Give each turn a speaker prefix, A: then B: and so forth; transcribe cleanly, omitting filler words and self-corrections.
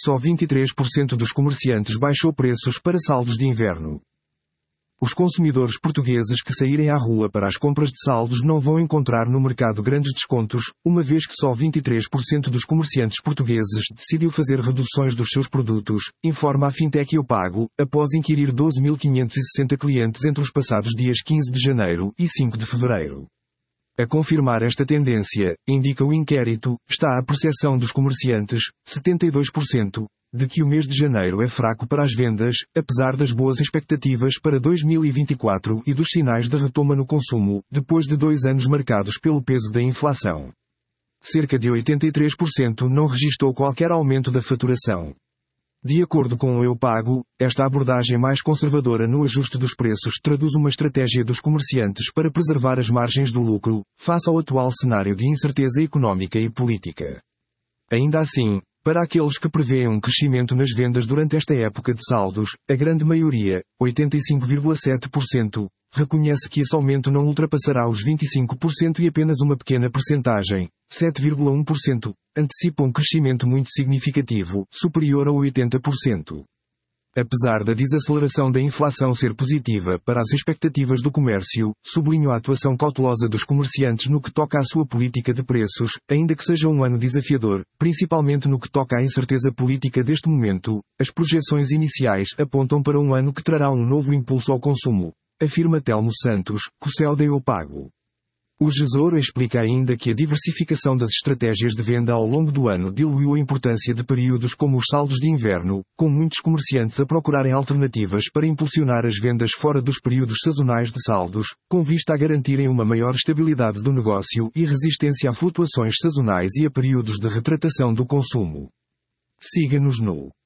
A: só 23% dos comerciantes baixou preços para saldos de inverno. Os consumidores portugueses que saírem à rua para as compras de saldos não vão encontrar no mercado grandes descontos, uma vez que só 23% dos comerciantes portugueses decidiu fazer reduções dos seus produtos, informa a Fintech Eu Pago, após inquirir 12.560 clientes entre os passados dias 15 de janeiro e 5 de fevereiro. A confirmar esta tendência, indica o inquérito, está a percepção dos comerciantes, 72%, de que o mês de janeiro é fraco para as vendas, apesar das boas expectativas para 2024 e dos sinais de retoma no consumo, depois de 2 anos marcados pelo peso da inflação. Cerca de 83% não registou qualquer aumento da faturação. De acordo com o Eu Pago, esta abordagem mais conservadora no ajuste dos preços traduz uma estratégia dos comerciantes para preservar as margens do lucro, face ao atual cenário de incerteza económica e política. Ainda assim, para aqueles que prevêem um crescimento nas vendas durante esta época de saldos, a grande maioria, 85,7%, reconhece que esse aumento não ultrapassará os 25% e apenas uma pequena percentagem, 7,1%, antecipa um crescimento muito significativo, superior a 80%. Apesar da desaceleração da inflação ser positiva para as expectativas do comércio, sublinho a atuação cautelosa dos comerciantes no que toca à sua política de preços, ainda que seja um ano desafiador, principalmente no que toca à incerteza política deste momento, as projeções iniciais apontam para um ano que trará um novo impulso ao consumo, afirma Telmo Santos, co-CEO da Eu Pago. O Gesor explica ainda que a diversificação das estratégias de venda ao longo do ano diluiu a importância de períodos como os saldos de inverno, com muitos comerciantes a procurarem alternativas para impulsionar as vendas fora dos períodos sazonais de saldos, com vista a garantirem uma maior estabilidade do negócio e resistência a flutuações sazonais e a períodos de retratação do consumo. Siga-nos no